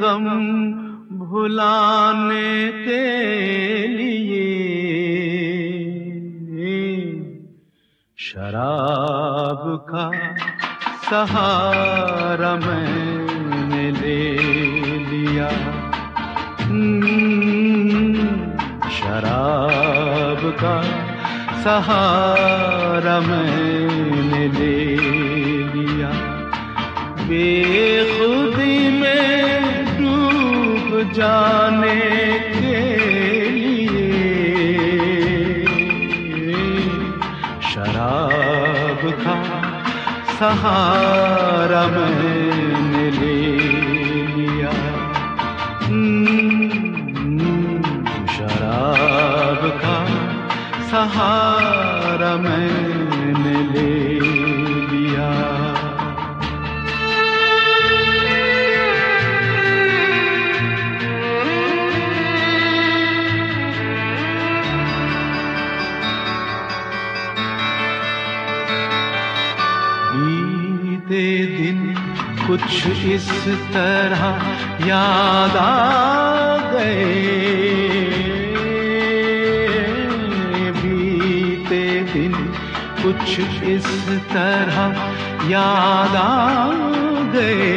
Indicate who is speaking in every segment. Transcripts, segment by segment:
Speaker 1: गम भुलाने के लिए शराब का सहारा मैंने ले लिया। शराब का सहारा मैंने ले लिया। बेखुदी में डूब जाने के लिए शराब का सहारा मैंने ले लिया। शराब का सहारा मैंने ले लिया। बीते दिन कुछ इस तरह याद आ गए। बीते दिन कुछ इस तरह याद आ गए।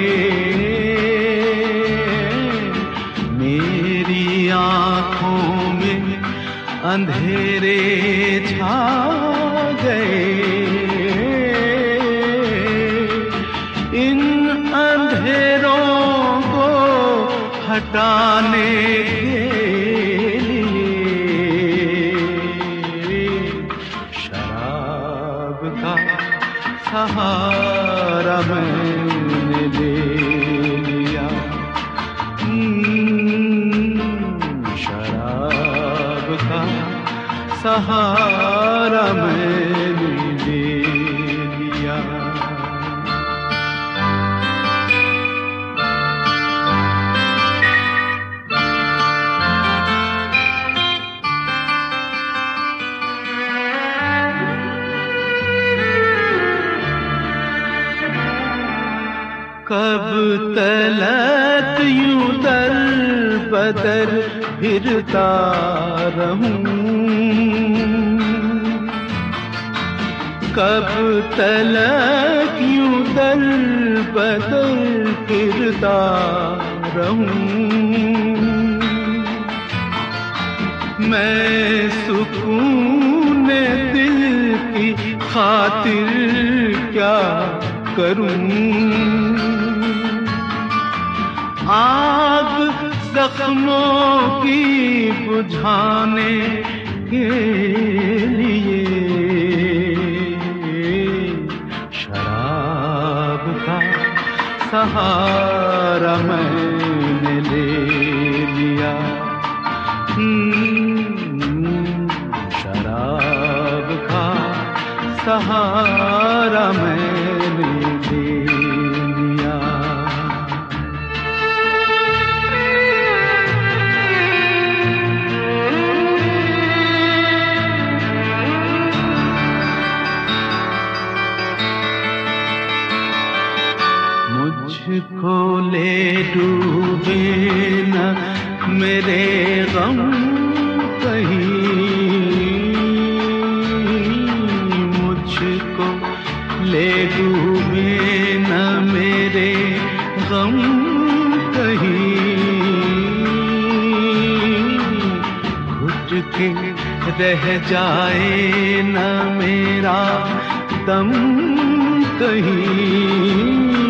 Speaker 1: मेरी आँखों में अंधेरे छा गए। इन अंधेरों को हटाने के लिए शराब का सहारा मैंने ले लिया। शराब का सहारा मैंने ले लिया। कब तलक यूं दर बदर फिरता रहूं। कब तलक यूं दर बदर फिरता रहूं। मैं सुकून दिल की खातिर क्या करूं। आग जख्मों की बुझाने के लिए शराब का सहारा मैंने ले लिया। शराब का सहारा मैंने ले लिया। मुझको ले डूबे न मेरे गम कहीं। मुझको ले डूबे न मेरे गम कहीं। घुट के रह जाए न मेरा दम कहीं।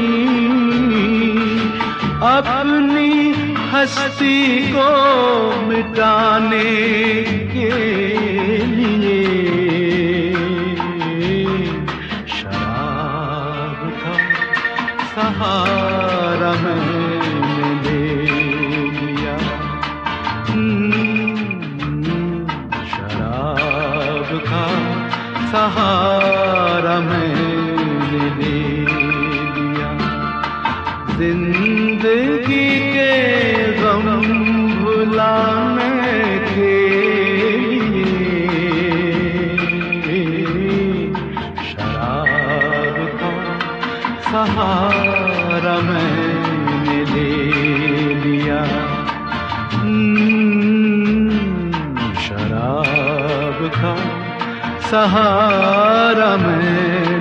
Speaker 1: अपनी हस्ती को मिटाने के लिए शराब का सहारा मैंने ले लिया। शराब का सहारा मैंने ले लिया। जिंदगी के गम भुलाने के लिए शराब का सहारा मैंने ले सहारा मैंने